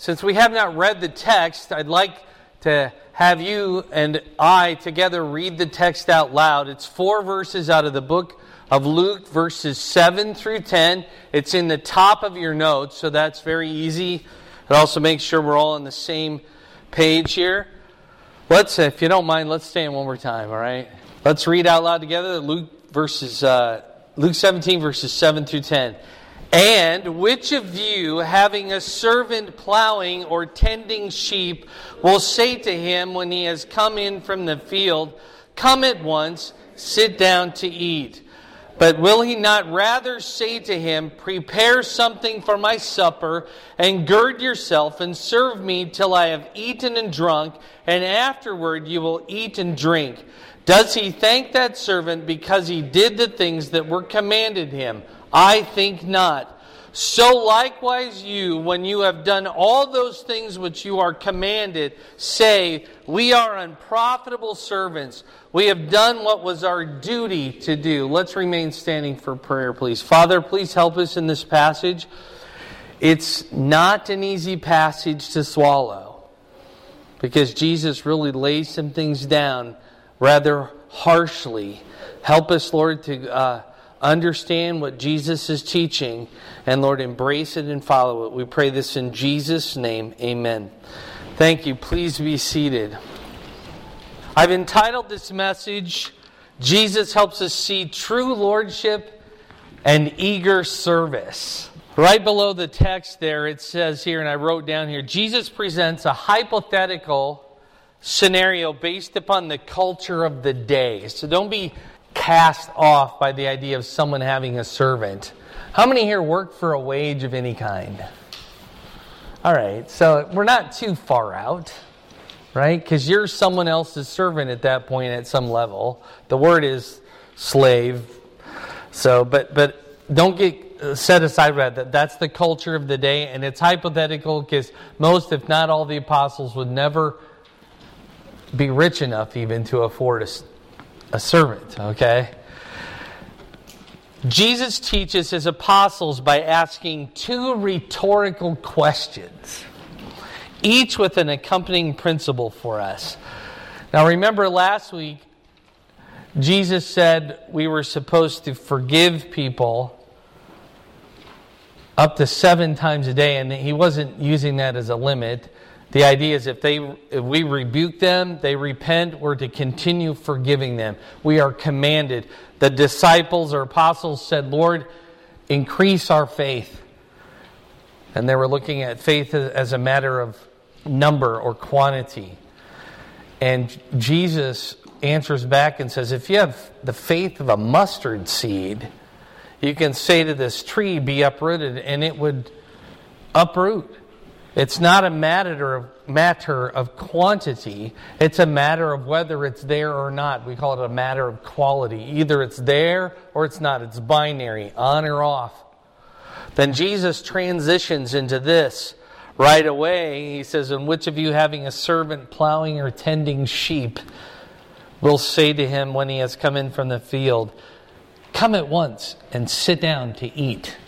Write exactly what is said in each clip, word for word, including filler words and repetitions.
since we have not read the text, I'd like to have you and I together read the text out loud. It's four verses out of the book of Luke, verses seven through ten. It's in the top of your notes, so that's very easy. It also makes sure we're all on the same page here. Let's, if you don't mind, let's stand one more time, all right? Let's read out loud together Luke verses, uh, Luke seventeen, verses seven through ten. And which of you, having a servant plowing or tending sheep, will say to him when he has come in from the field, "Come at once, sit down to eat"? But will he not rather say to him, "Prepare something for my supper, and gird yourself, and serve me till I have eaten and drunk, and afterward you will eat and drink"? Does he thank that servant because he did the things that were commanded him? I think not. So likewise you, when you have done all those things which you are commanded, say, "We are unprofitable servants. We have done what was our duty to do." Let's remain standing for prayer, please. Father, please help us in this passage. It's not an easy passage to swallow, because Jesus really lays some things down rather harshly. Help us, Lord, to uh, understand what Jesus is teaching, and Lord, embrace it and follow it. We pray this in Jesus' name. Amen. Thank you. Please be seated. I've entitled this message, "Jesus Helps Us See True Lordship and Eager Service." Right below the text there, it says here, and I wrote down here, Jesus presents a hypothetical scenario based upon the culture of the day. So don't be cast off by the idea of someone having a servant. How many here work for a wage of any kind? All right, so we're not too far out, right? Because you're someone else's servant at that point at some level. The word is slave. So, but but don't get set aside by that. That's the culture of the day, and it's hypothetical because most, if not all, the apostles would never be rich enough even to afford a, a servant, okay? Jesus teaches his apostles by asking two rhetorical questions, each with an accompanying principle for us. Now remember last week, Jesus said we were supposed to forgive people up to seven times a day, and he wasn't using that as a limit. The idea is if they, if we rebuke them, they repent, we're to continue forgiving them. We are commanded. The disciples or apostles said, "Lord, increase our faith." And they were looking at faith as a matter of number or quantity. And Jesus answers back and says, if you have the faith of a mustard seed, you can say to this tree, "Be uprooted," and it would uproot. It's not a matter of, matter of quantity. It's a matter of whether it's there or not. We call it a matter of quality. Either it's there or it's not. It's binary, on or off. Then Jesus transitions into this right away. He says, "And which of you, having a servant plowing or tending sheep, will say to him when he has come in from the field, 'Come at once and sit down to eat'?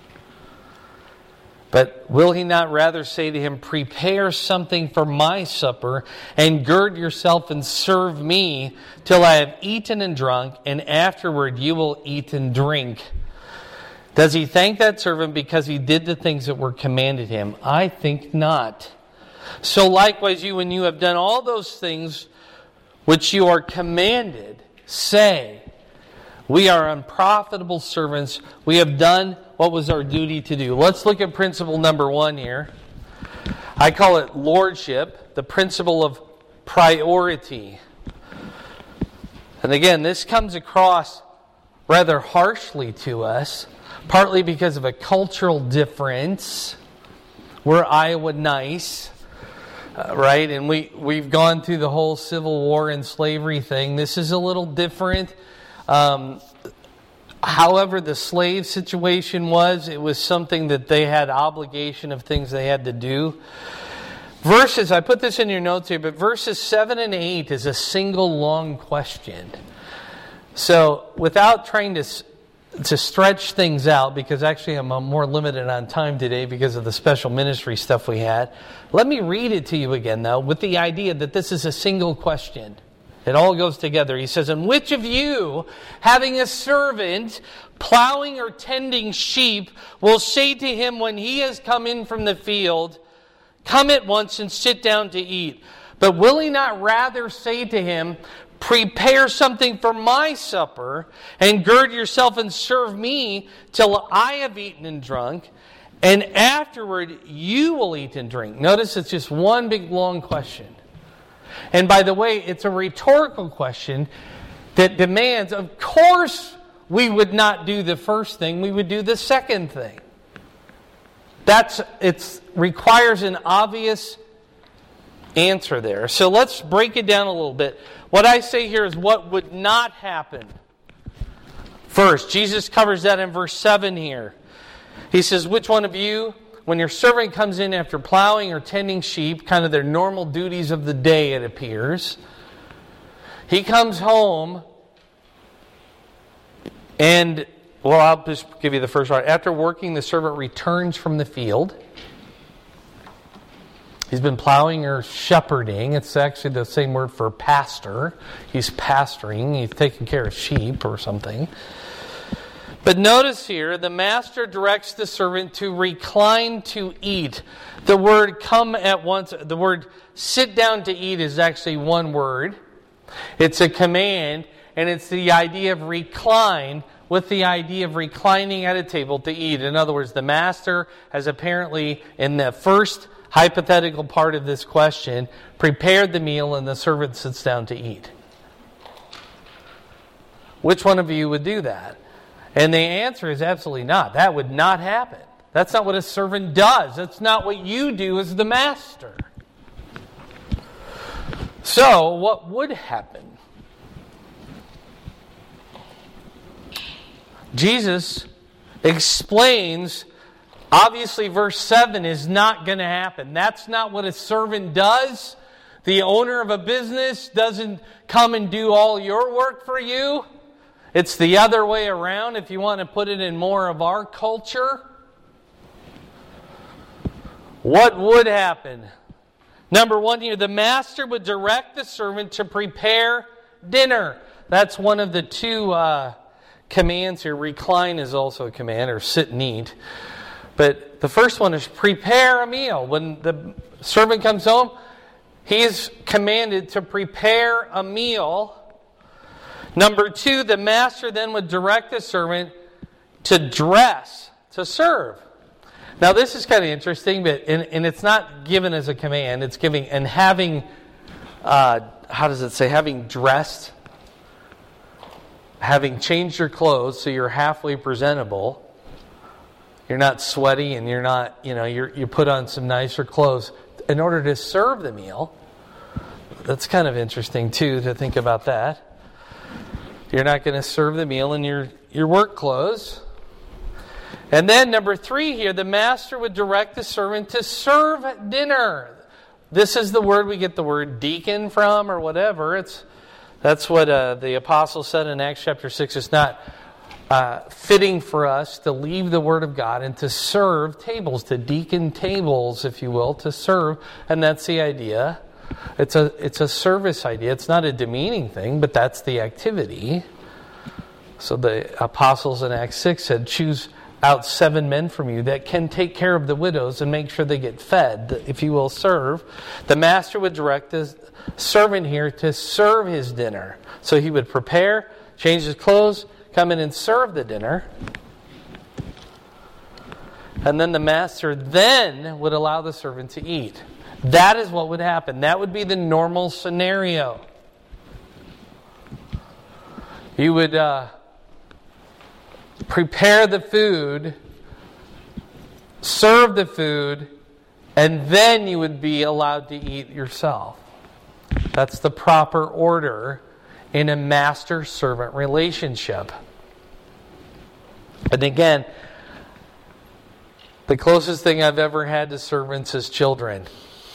But will he not rather say to him, 'Prepare something for my supper, and gird yourself and serve me till I have eaten and drunk, and afterward you will eat and drink'? Does he thank that servant because he did the things that were commanded him? I think not. So likewise you, when you have done all those things which you are commanded, say, 'We are unprofitable servants. We have done what was our duty to do.'" Let's look at principle number one here. I call it lordship, the principle of priority. And again, this comes across rather harshly to us, partly because of a cultural difference. We're Iowa nice, uh, right? And we, we've gone through the whole Civil War and slavery thing. This is a little different. Um, however, the slave situation was, it was something that they had obligation of things they had to do. Verses, I put this in your notes here, but verses seven and eight is a single long question. So, without trying to to stretch things out, because actually I'm more limited on time today because of the special ministry stuff we had. Let me read it to you again, though, with the idea that this is a single question. It all goes together. He says, "And which of you, having a servant plowing or tending sheep, will say to him when he has come in from the field, 'Come at once and sit down to eat'? But will he not rather say to him, 'Prepare something for my supper, and gird yourself and serve me till I have eaten and drunk, and afterward you will eat and drink'?" Notice it's just one big long question. And by the way, it's a rhetorical question that demands, of course, we would not do the first thing, we would do the second thing. That's it requires an obvious answer there. So let's break it down a little bit. What I say here is what would not happen. First, Jesus covers that in verse seven here. He says, "Which one of you, when your servant comes in after plowing or tending sheep," kind of their normal duties of the day, it appears, he comes home and, well, I'll just give you the first part. After working, the servant returns from the field. He's been plowing or shepherding. It's actually the same word for pastor. He's pastoring. He's taking care of sheep or something. But notice here, the master directs the servant to recline to eat. The word "come at once," the word "sit down to eat" is actually one word. It's a command, and it's the idea of recline with the idea of reclining at a table to eat. In other words, the master has apparently, in the first hypothetical part of this question, prepared the meal and the servant sits down to eat. Which one of you would do that? And the answer is absolutely not. That would not happen. That's not what a servant does. That's not what you do as the master. So, what would happen? Jesus explains, obviously verse seven is not going to happen. That's not what a servant does. The owner of a business doesn't come and do all your work for you. It's the other way around, if you want to put it in more of our culture. What would happen? Number one here, the master would direct the servant to prepare dinner. That's one of the two uh, commands here. Recline is also a command, or sit and eat. But the first one is prepare a meal. When the servant comes home, he is commanded to prepare a meal. Number two, the master then would direct the servant to dress, to serve. Now this is kind of interesting, but and, and it's not given as a command. It's giving and having. Uh, how does it say? Having dressed, having changed your clothes so you're halfway presentable. You're not sweaty, and you're not. You know, you you put on some nicer clothes in order to serve the meal. That's kind of interesting too to think about that. You're not going to serve the meal in your, your work clothes. And then number three here, the master would direct the servant to serve dinner. This is the word we get the word deacon from, or whatever. It's that's what uh, the apostle said in Acts chapter six. It's not uh, fitting for us to leave the word of God and to serve tables, to deacon tables, if you will, to serve. And that's the idea. It's a it's a service idea. It's not a demeaning thing, but that's the activity. So the apostles in Acts six said, "Choose out seven men from you that can take care of the widows and make sure they get fed," if you will, serve. The master would direct the servant here to serve his dinner. So he would prepare, change his clothes, come in and serve the dinner. And then the master then would allow the servant to eat. That is what would happen. That would be the normal scenario. You would uh, prepare the food, serve the food, and then you would be allowed to eat yourself. That's the proper order in a master-servant relationship. And again, the closest thing I've ever had to servants is children.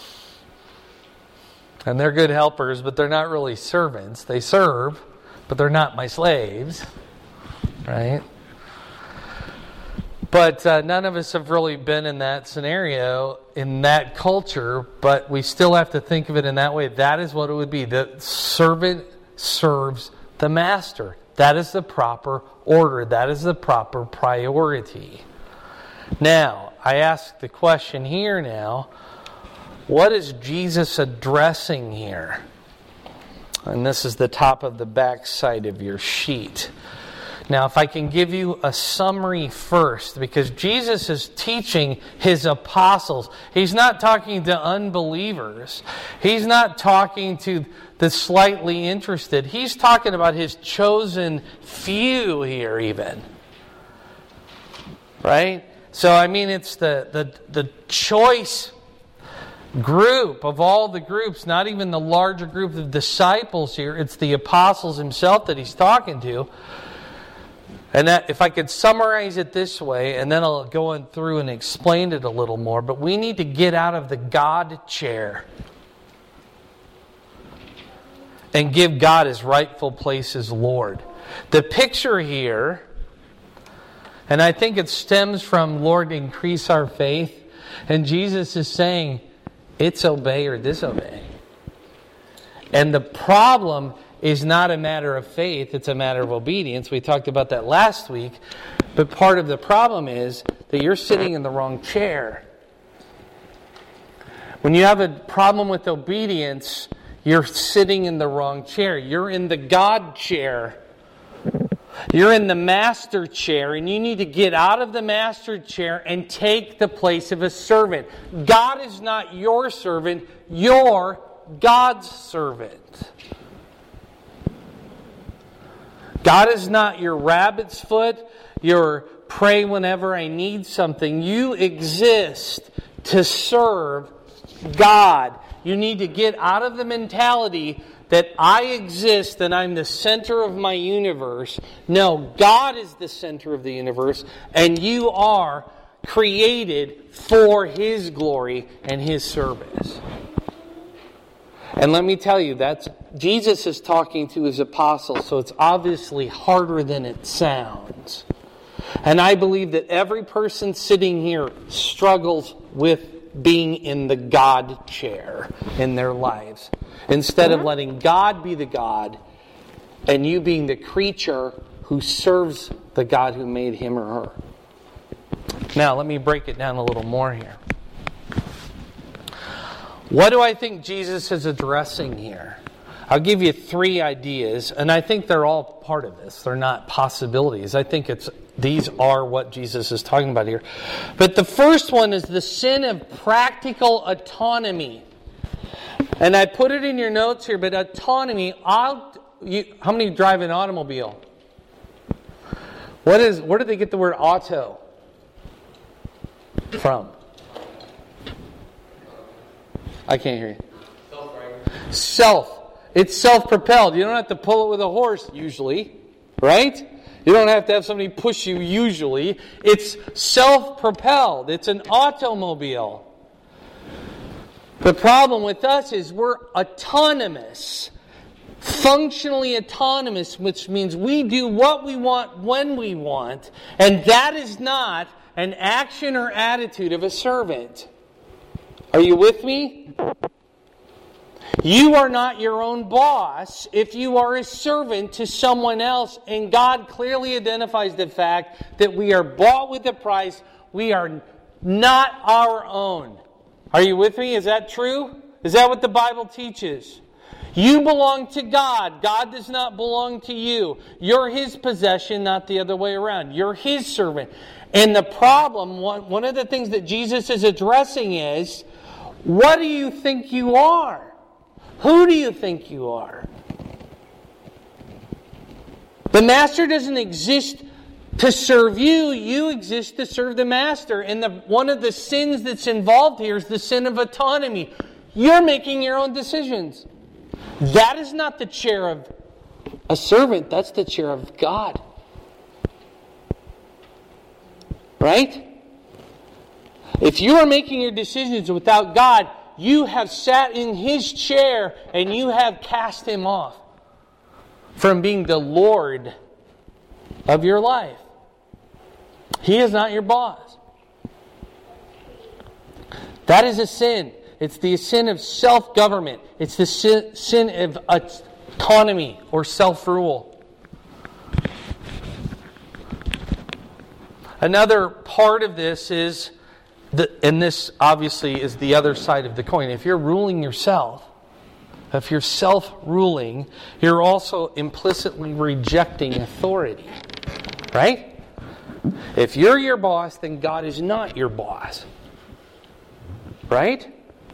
And they're good helpers, but they're not really servants. They serve, but they're not my slaves. Right? But uh, none of us have really been in that scenario, in that culture, but we still have to think of it in that way. That is what it would be. The servant serves the master. That is the proper order. That is the proper priority. Now, I ask the question here now, what is Jesus addressing here? And this is the top of the back side of your sheet. Now, if I can give you a summary first, because Jesus is teaching His apostles. He's not talking to unbelievers. He's not talking to the slightly interested. He's talking about His chosen few here even. Right? So, I mean, it's the, the, the choice group of all the groups, not even the larger group of disciples here. It's the apostles Himself that He's talking to. And that, if I could summarize it this way, and then I'll go on through and explain it a little more, but we need to get out of the God chair and give God His rightful place as Lord. The picture here, and I think it stems from, Lord, increase our faith, and Jesus is saying, it's obey or disobey. And the problem is not a matter of faith, it's a matter of obedience. We talked about that last week. But part of the problem is that you're sitting in the wrong chair. When you have a problem with obedience, you're sitting in the wrong chair. You're in the God chair. You're in the master chair, and you need to get out of the master chair and take the place of a servant. God is not your servant, you're God's servant. God is not your rabbit's foot, your pray whenever I need something. You exist to serve God. You need to get out of the mentality that I exist and I'm the center of my universe. No, God is the center of the universe, and you are created for His glory and His service. And let me tell you, that's Jesus is talking to His apostles, so it's obviously harder than it sounds. And I believe that every person sitting here struggles with being in the God chair in their lives. Instead of letting God be the God, and you being the creature who serves the God who made him or her. Now, let me break it down a little more here. What do I think Jesus is addressing here? I'll give you three ideas, and I think they're all part of this. They're not possibilities. I think it's these are what Jesus is talking about here. But the first one is the sin of practical autonomy. And I put it in your notes here, but autonomy, I'll, you, how many drive an automobile? What is? Where did they get the word auto from? I can't hear you. Self. It's self-propelled. You don't have to pull it with a horse, usually. Right? You don't have to have somebody push you, usually. It's self-propelled. It's an automobile. The problem with us is we're autonomous. Functionally autonomous, which means we do what we want when we want. And that is not an action or attitude of a servant. Are you with me? You are not your own boss if you are a servant to someone else. And God clearly identifies the fact that we are bought with a price. We are not our own. Are you with me? Is that true? Is that what the Bible teaches? You belong to God. God does not belong to you. You're His possession, not the other way around. You're His servant. And the problem, one of the things that Jesus is addressing is, what do you think you are? Who do you think you are? The master doesn't exist to serve you. You exist to serve the master. And the, one of the sins that's involved here is the sin of autonomy. You're making your own decisions. That is not the chair of a servant. That's the chair of God. Right? If you are making your decisions without God, you have sat in His chair and you have cast Him off from being the Lord of your life. He is not your boss. That is a sin. It's the sin of self-government. It's the sin of autonomy or self-rule. Another part of this is, the, and this obviously is the other side of the coin. If you're ruling yourself, if you're self-ruling, you're also implicitly rejecting authority. Right? If you're your boss, then God is not your boss. Right?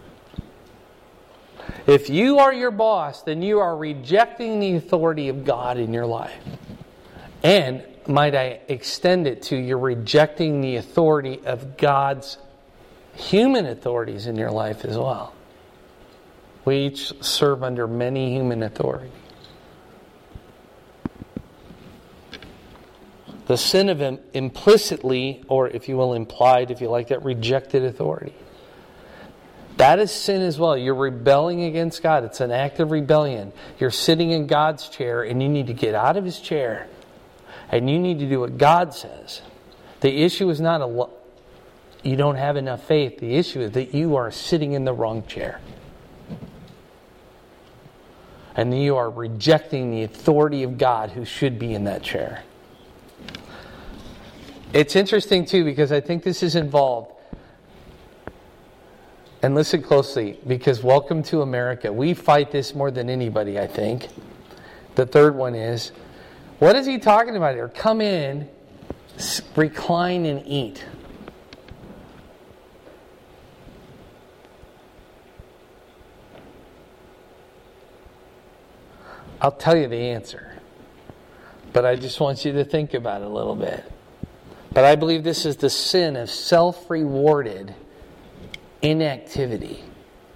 If you are your boss, then you are rejecting the authority of God in your life. And might I extend it to you're rejecting the authority of God's human authorities in your life as well. We each serve under many human authorities. The sin of implicitly, or if you will, implied, if you like that, rejected authority. That is sin as well. You're rebelling against God. It's an act of rebellion. You're sitting in God's chair and you need to get out of His chair. And you need to do what God says. The issue is not a, you don't have enough faith. The issue is that you are sitting in the wrong chair. And you are rejecting the authority of God who should be in that chair. It's interesting too because I think this is involved. And listen closely, because welcome to America. We fight this more than anybody, I think. The third one is, what is he talking about here? Come in, recline and eat. I'll tell you the answer. But I just want you to think about it a little bit. But I believe this is the sin of self-rewarded inactivity.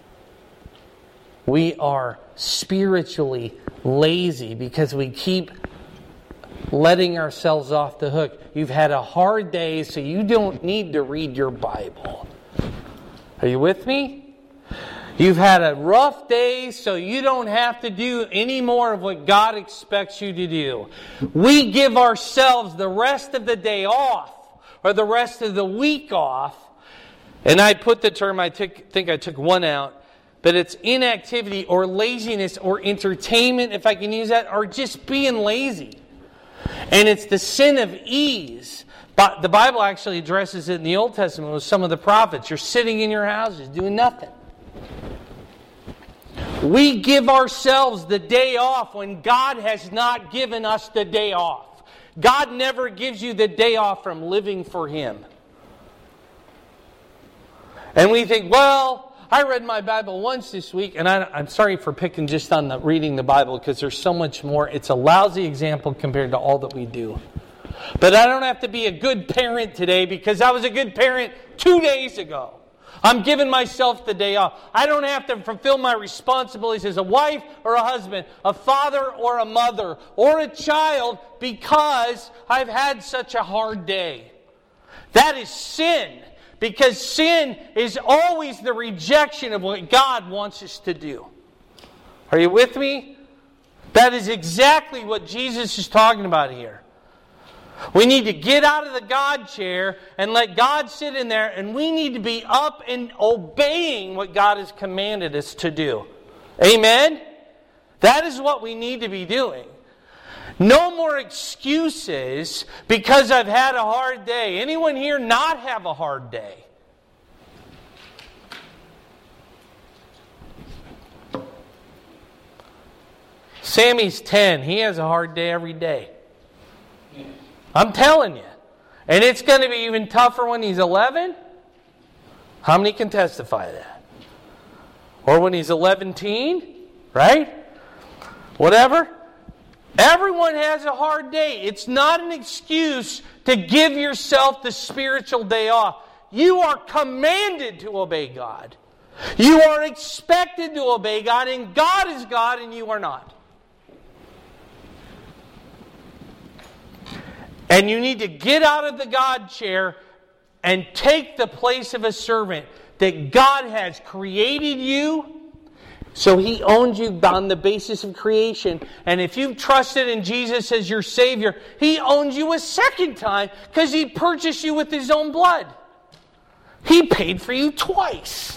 We are spiritually lazy because we keep letting ourselves off the hook. You've had a hard day, so you don't need to read your Bible. Are you with me? You've had a rough day, so you don't have to do any more of what God expects you to do. We give ourselves the rest of the day off, or the rest of the week off. And I put the term, I took, think I took one out, but it's inactivity or laziness or entertainment, if I can use that, or just being lazy. And it's the sin of ease. But the Bible actually addresses it in the Old Testament with some of the prophets. You're sitting in your houses doing nothing. We give ourselves the day off when God has not given us the day off. God never gives you the day off from living for Him. And we think, well, I read my Bible once this week, and I, I'm sorry for picking just on the reading the Bible because there's so much more. It's a lousy example compared to all that we do. But I don't have to be a good parent today because I was a good parent two days ago. I'm giving myself the day off. I don't have to fulfill my responsibilities as a wife or a husband, a father or a mother, or a child because I've had such a hard day. That is sin. Because sin is always the rejection of what God wants us to do. Are you with me? That is exactly what Jesus is talking about here. We need to get out of the God chair and let God sit in there, and we need to be up and obeying what God has commanded us to do. Amen? That is what we need to be doing. No more excuses because I've had a hard day. Anyone here not have a hard day? Sammy's ten. He has a hard day every day. I'm telling you. And it's going to be even tougher when he's eleven. How many can testify to that? Or when he's eleven-teen, right? Whatever. Everyone has a hard day. It's not an excuse to give yourself the spiritual day off. You are commanded to obey God. You are expected to obey God, and God is God and you are not. And you need to get out of the God chair and take the place of a servant that God has created you So he owns you on the basis of creation. And if you've trusted in Jesus as your Savior, he owns you a second time because he purchased you with his own blood. He paid for you twice.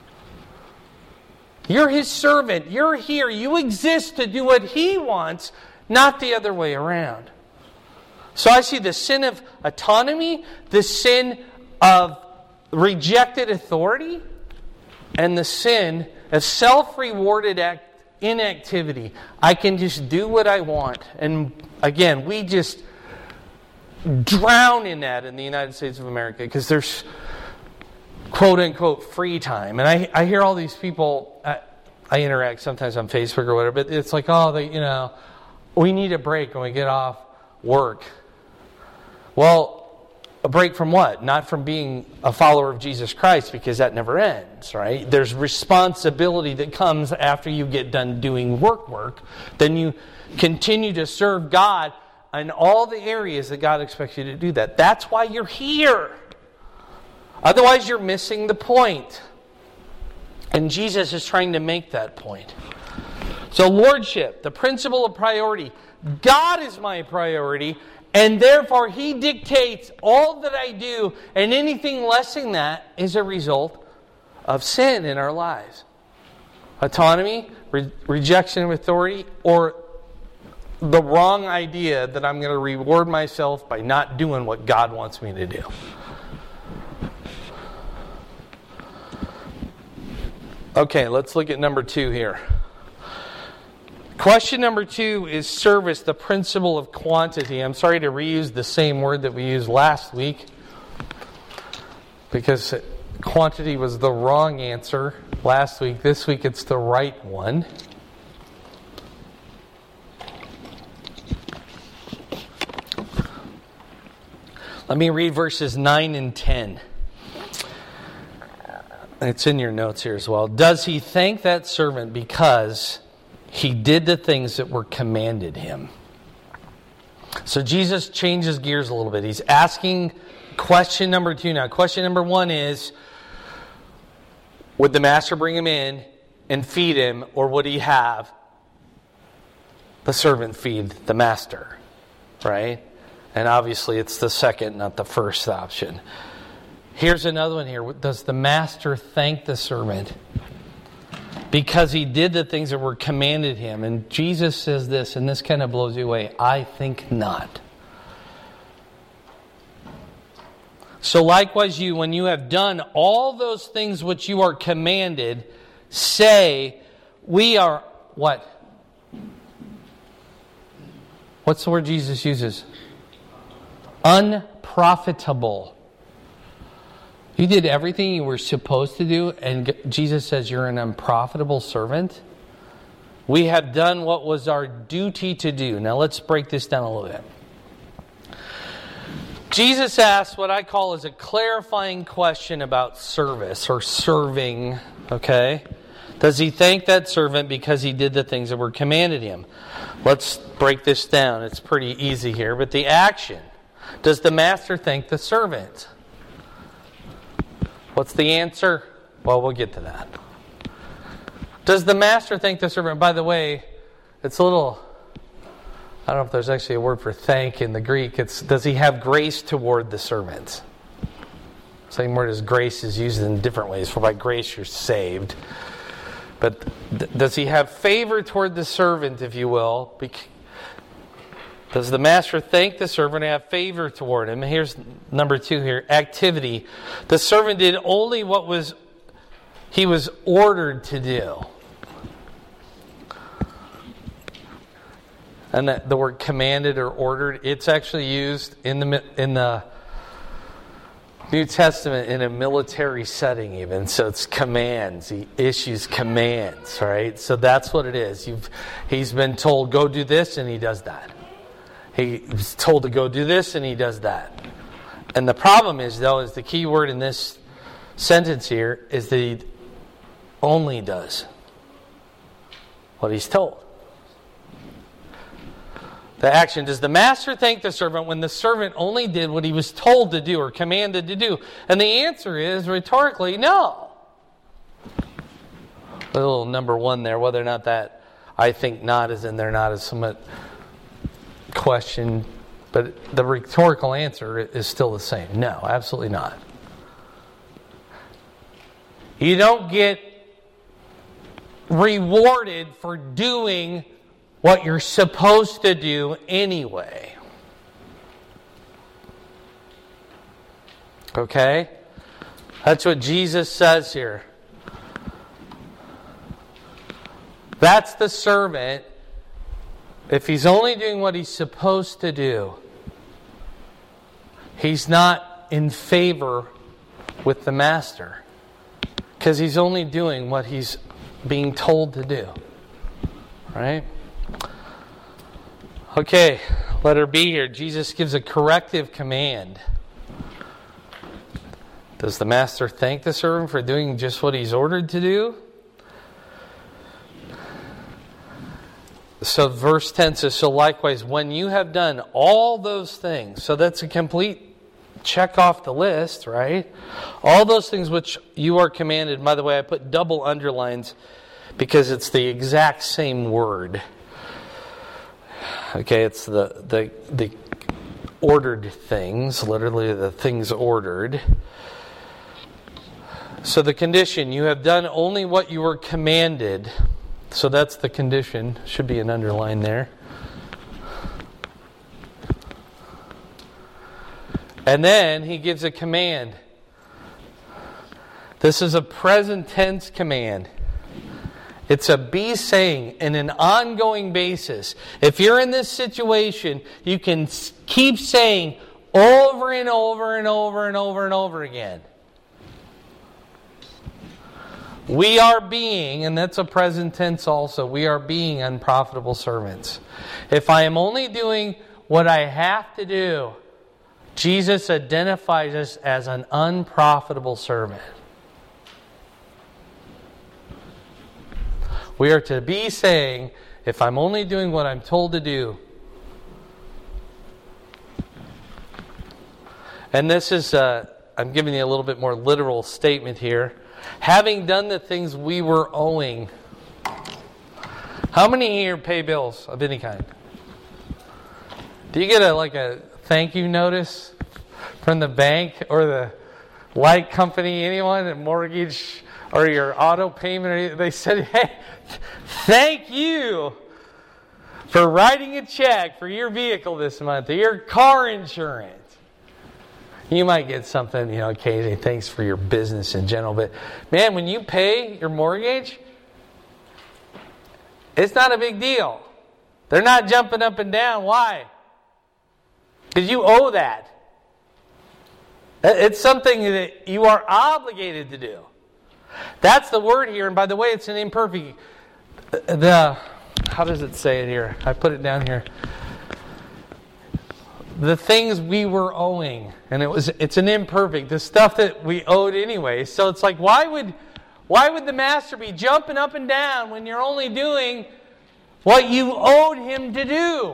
You're his servant. You're here. You exist to do what he wants, not the other way around. So I see the sin of autonomy, the sin of rejected authority, and the sin of self-rewarded act, inactivity. I can just do what I want. And again, we just drown in that in the United States of America because there's quote-unquote free time. And I, I hear all these people, I, I interact sometimes on Facebook or whatever, but it's like, oh, they, you know, we need a break when we get off work. Well, a break from what? Not from being a follower of Jesus Christ, because that never ends, right? There's responsibility that comes after you get done doing work work. Then you continue to serve God in all the areas that God expects you to do that. That's why you're here. Otherwise, you're missing the point. And Jesus is trying to make that point. So lordship, the principle of priority. God is my priority. And therefore, he dictates all that I do, and anything less than that is a result of sin in our lives. Autonomy, re- rejection of authority, or the wrong idea that I'm going to reward myself by not doing what God wants me to do. Okay, let's look at number two here. Question number two is service, the principle of quantity. I'm sorry to reuse the same word that we used last week because quantity was the wrong answer last week. This week it's the right one. Let me read verses nine and ten. It's in your notes here as well. Does he thank that servant because he did the things that were commanded him? So Jesus changes gears a little bit. He's asking question number two now. Question number one is, would the master bring him in and feed him, or would he have the servant feed the master? Right? And obviously it's the second, not the first option. Here's another one here. Does the master thank the servant because he did the things that were commanded him? And Jesus says this, and this kind of blows you away. I think not. So likewise you, when you have done all those things which you are commanded, say, we are, what? What's the word Jesus uses? Unprofitable. You did everything you were supposed to do, and Jesus says you're an unprofitable servant. We have done what was our duty to do. Now let's break this down a little bit. Jesus asks what I call is a clarifying question about service or serving. Okay? Does he thank that servant because he did the things that were commanded him? Let's break this down. It's pretty easy here. But the action. Does the master thank the servant? What's the answer? Well, we'll get to that. Does the master thank the servant? By the way, it's a little, I don't know if there's actually a word for thank in the Greek. It's, does he have grace toward the servant? Same word as grace is used in different ways. For by grace you're saved. But th- does he have favor toward the servant, if you will? Bec- Does the master thank the servant and have favor toward him? And here's number two here. Activity. The servant did only what was he was ordered to do. And that the word commanded or ordered, it's actually used in the in the New Testament in a military setting even. So it's commands. He issues commands, right? So that's what it is. You've, he's been told, go do this, and he does that. He's told to go do this, and he does that. And the problem is, though, is the key word in this sentence here is that he only does what he's told. The action. Does the master thank the servant when the servant only did what he was told to do or commanded to do? And the answer is, rhetorically, no. A little number one there, whether or not that I think not is in there, not is somewhat question, but the rhetorical answer is still the same. No, absolutely not. You don't get rewarded for doing what you're supposed to do anyway. Okay? That's what Jesus says here. That's the servant. If he's only doing what he's supposed to do, he's not in favor with the master. Because he's only doing what he's being told to do. Right? Okay, letter B here. Jesus gives a corrective command. Does the master thank the servant for doing just what he's ordered to do? So verse ten says, so likewise, when you have done all those things, so that's a complete check off the list, right? All those things which you are commanded. By the way, I put double underlines because it's the exact same word. Okay, it's the the the ordered things, literally the things ordered. So the condition, you have done only what you were commanded. So that's the condition. Should be an underline there. And then he gives a command. This is a present tense command. It's a be saying in an ongoing basis. If you're in this situation, you can keep saying over and over and over and over and over again. We are being, and that's a present tense also, we are being unprofitable servants. If I am only doing what I have to do, Jesus identifies us as an unprofitable servant. We are to be saying, if I'm only doing what I'm told to do. And this is, uh, I'm giving you a little bit more literal statement here. Having done the things we were owing. How many here pay bills of any kind? Do you get a like a thank you notice from the bank or the light company, anyone, a mortgage or your auto payment? They said, hey, thank you for writing a check for your vehicle this month, or your car insurance. You might get something, you know, occasionally, thanks for your business in general. But, man, when you pay your mortgage, it's not a big deal. They're not jumping up and down. Why? Because you owe that. It's something that you are obligated to do. That's the word here. And by the way, it's an imperfect. The, how does it say it here? I put it down here. The things we were owing, and it was it's an imperfect, the stuff that we owed anyway. So it's like, why would why would the master be jumping up and down when you're only doing what you owed him to do?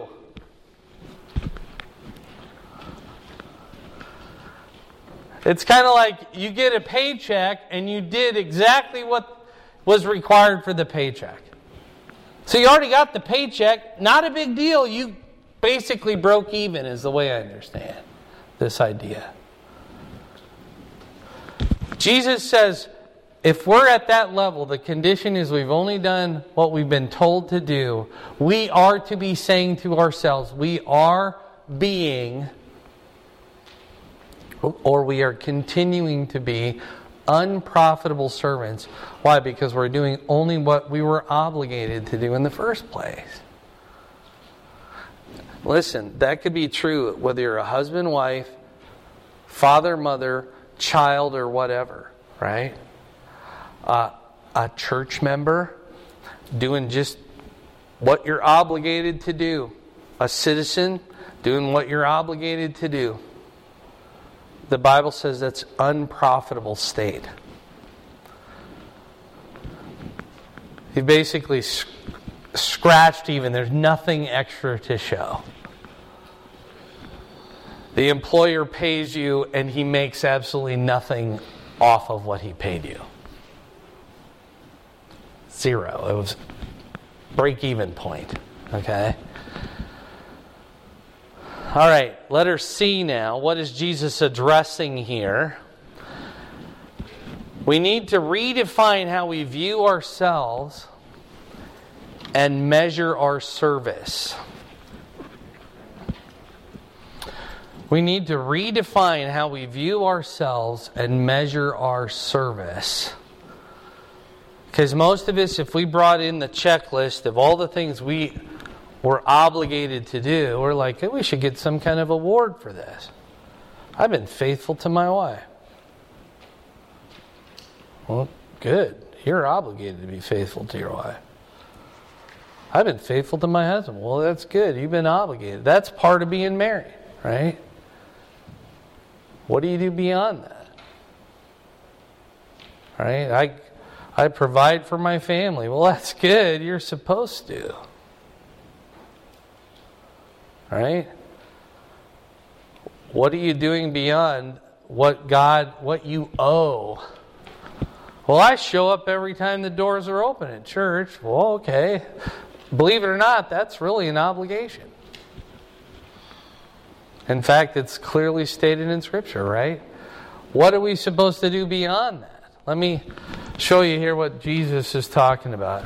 It's kind of like you get a paycheck and you did exactly what was required for the paycheck. So you already got the paycheck, not a big deal. You basically broke even is the way I understand this idea. Jesus says, if we're at that level, the condition is we've only done what we've been told to do. We are to be saying to ourselves, we are being, or we are continuing to be unprofitable servants. Why? Because we're doing only what we were obligated to do in the first place. Listen, that could be true whether you're a husband, wife, father, mother, child, or whatever, right? Uh, a church member doing just what you're obligated to do. A citizen doing what you're obligated to do. The Bible says that's unprofitable state. You basically sc- scratched even. There's nothing extra to show. The employer pays you and he makes absolutely nothing off of what he paid you. zero. It was break-even point. Okay? All right, letter C now. What is Jesus addressing here? We need to redefine how we view ourselves and measure our service. We need to redefine how we view ourselves and measure our service. Because most of us, if we brought in the checklist of all the things we were obligated to do, we're like, hey, we should get some kind of award for this. I've been faithful to my wife. Well, good. You're obligated to be faithful to your wife. I've been faithful to my husband. Well, that's good. You've been obligated. That's part of being married, right? What do you do beyond that? Right? I I provide for my family. Well, that's good. You're supposed to. Right? What are you doing beyond what God, what you owe? Well, I show up every time the doors are open at church. Well, okay. Believe it or not, that's really an obligation. In fact, it's clearly stated in Scripture, right? What are we supposed to do beyond that? Let me show you here what Jesus is talking about.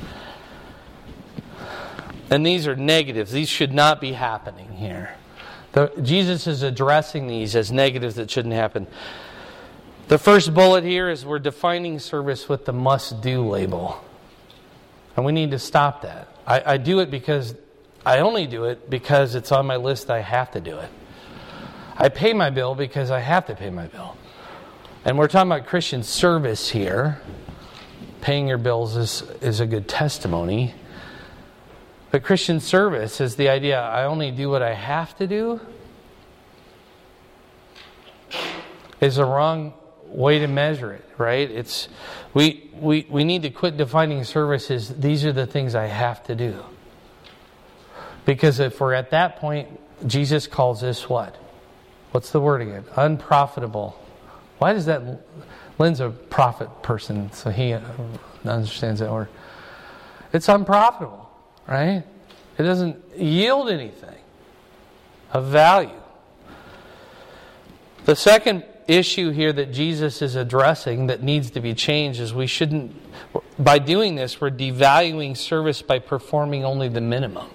And these are negatives. These should not be happening here. The, Jesus is addressing these as negatives that shouldn't happen. The first bullet here is we're defining service with the must-do label. And we need to stop that. I, I do it because I only do it because it's on my list. I have to do it. I pay my bill because I have to pay my bill. And we're talking about Christian service here. Paying your bills is, is a good testimony. But Christian service is the idea I only do what I have to do is a wrong way to measure it, right? It's we we we need to quit defining service as these are the things I have to do. Because if we're at that point, Jesus calls this what? What's the word again? Unprofitable. Why does that? Lynn's a prophet person, so he understands that word. It's unprofitable, right? It doesn't yield anything of value. The second issue here that Jesus is addressing that needs to be changed is we shouldn't, by doing this, we're devaluing service by performing only the minimum.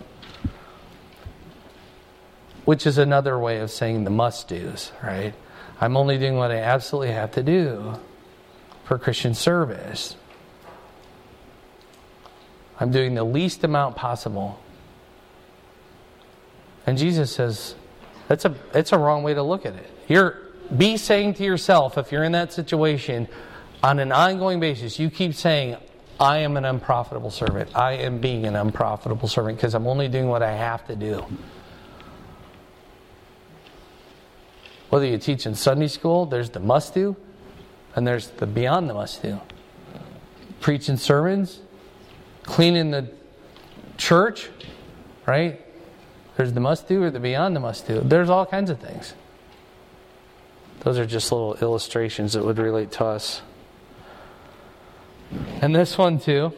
Which is another way of saying the must-dos, right? I'm only doing what I absolutely have to do for Christian service. I'm doing the least amount possible. And Jesus says, that's a, it's a wrong way to look at it. You're Be saying to yourself, if you're in that situation, on an ongoing basis, you keep saying, I am an unprofitable servant. I am being an unprofitable servant because I'm only doing what I have to do. Whether you teach in Sunday school, there's the must do, and there's the beyond the must do. Preaching sermons, cleaning the church, right? There's the must do or the beyond the must do. There's all kinds of things. Those are just little illustrations that would relate to us. And this one too.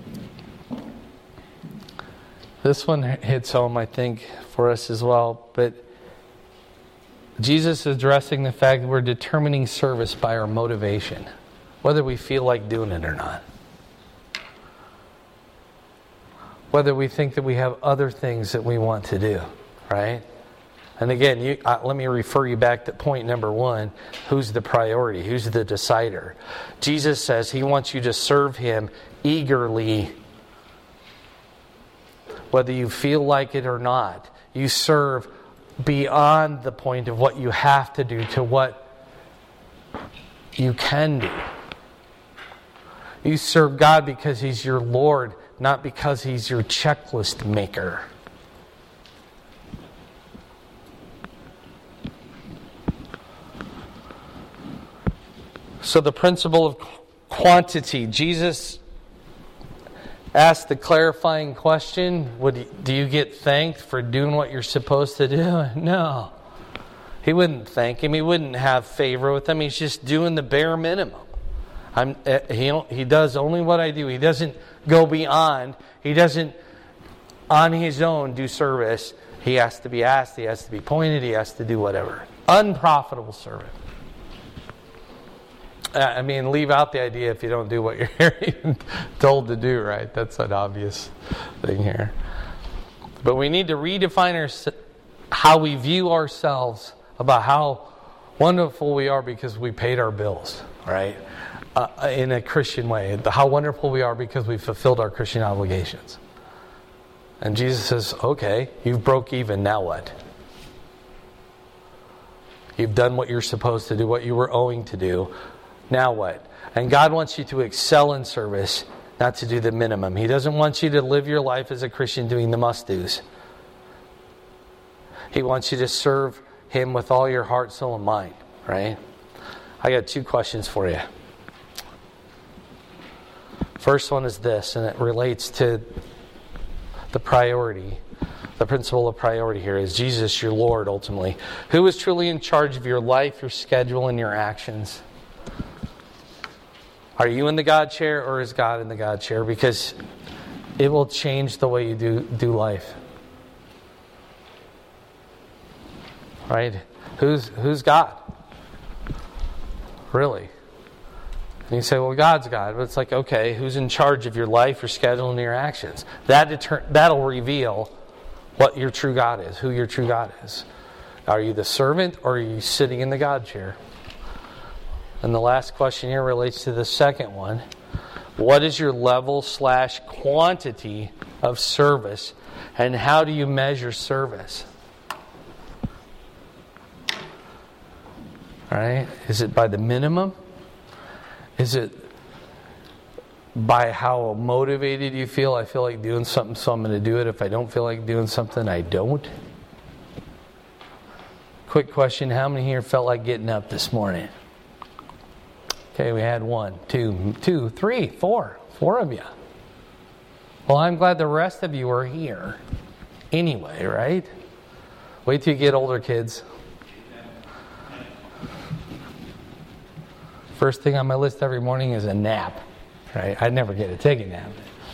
This one hits home, I think, for us as well. But Jesus is addressing the fact that we're determining service by our motivation, whether we feel like doing it or not. Whether we think that we have other things that we want to do, right? And again, you, uh, let me refer you back to point number one. Who's the priority? Who's the decider? Jesus says He wants you to serve Him eagerly. Whether you feel like it or not. You serve beyond the point of what you have to do to what you can do. You serve God because He's your Lord, not because He's your checklist maker. So the principle of quantity. Jesus asked the clarifying question, Would you, do you get thanked for doing what you're supposed to do? No. He wouldn't thank him. He wouldn't have favor with him. He's just doing the bare minimum. I'm, he, he does only what I do. He doesn't go beyond. He doesn't, on his own, do service. He has to be asked. He has to be pointed. He has to do whatever. Unprofitable servant. I mean, leave out the idea if you don't do what you're even told to do, right? That's an obvious thing here. But we need to redefine our, how we view ourselves about how wonderful we are because we paid our bills, right? Uh, in a Christian way. How wonderful we are because we fulfilled our Christian obligations. And Jesus says, okay, you've broke even, now what? You've done what you're supposed to do, what you were owing to do. Now what? And God wants you to excel in service, not to do the minimum. He doesn't want you to live your life as a Christian doing the must-dos. He wants you to serve Him with all your heart, soul, and mind, right? I got two questions for you. First one is this, and it relates to the priority. The principle of priority here is Jesus, your Lord, ultimately. Who is truly in charge of your life, your schedule, and your actions? Are you in the God chair or is God in the God chair? Because it will change the way you do, do life. Right? Who's who's God? Really? And you say, well, God's God. But it's like, okay, who's in charge of your life, your schedule, and your actions? That deter- that'll reveal what your true God is, who your true God is. Are you the servant or are you sitting in the God chair? And the last question here relates to the second one. What is your level slash quantity of service? And how do you measure service? All right? Is it by the minimum? Is it by how motivated you feel? I feel like doing something, so I'm going to do it. If I don't feel like doing something, I don't. Quick question. How many here felt like getting up this morning? Okay, we had one, two, two, three, four. Four of you. Well, I'm glad the rest of you are here. Anyway, right? Wait till you get older, kids. First thing on my list every morning is a nap. Right? I never get to take a nap.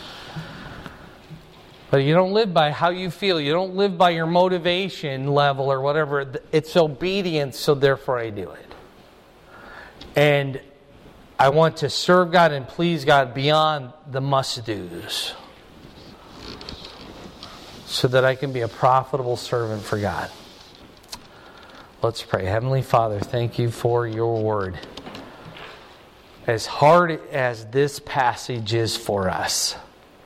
But you don't live by how you feel. You don't live by your motivation level or whatever. It's obedience, so therefore I do it. And I want to serve God and please God beyond the must-dos, so that I can be a profitable servant for God. Let's pray. Heavenly Father, thank you for your word. As hard as this passage is for us,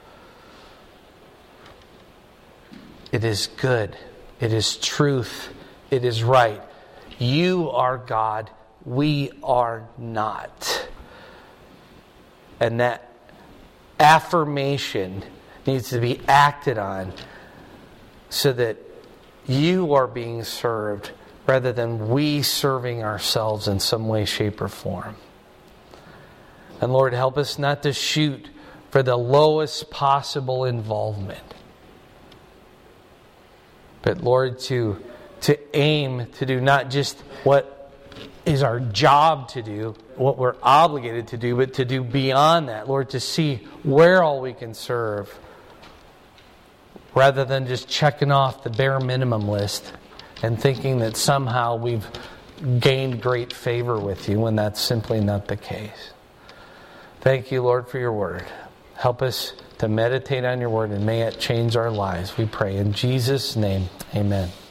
it is good. It is truth. It is right. You are God. We are not. And that affirmation needs to be acted on so that you are being served rather than we serving ourselves in some way, shape, or form. And Lord, help us not to shoot for the lowest possible involvement. But Lord, to, to aim to do not just what is our job to do, what we're obligated to do, but to do beyond that. Lord, to see where all we can serve, rather than just checking off the bare minimum list and thinking that somehow we've gained great favor with you, when that's simply not the case. Thank you, Lord, for your word. Help us to meditate on your word, and may it change our lives, we pray. In Jesus' name, amen.